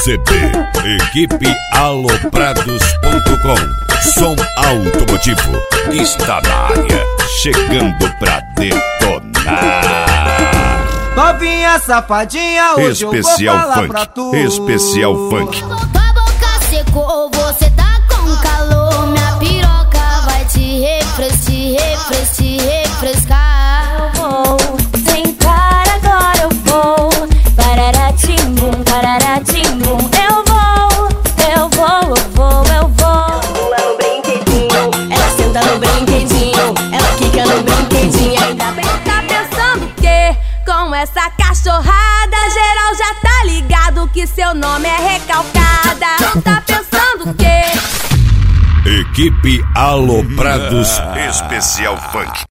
CD, equipe aloprados.com. Som automotivo está na área, chegando pra detonar. Novinha safadinha, hoje especial eu vou falar funk, pra tu. especial funk. Tua boca secou, você tá com calor. Minha piroca vai te refrescar. Eu vou sentar agora, eu vou. Pararatimbum, pararatimbum. Eu vou. Pula no brinquedinho, ela senta no brinquedinho, ela quica no brinquedinho. Ainda bem que tá pensando que com essa cachorrada geral já tá ligado que seu nome é recalcada. Tá pensando que Equipe Aloprados, especial funk.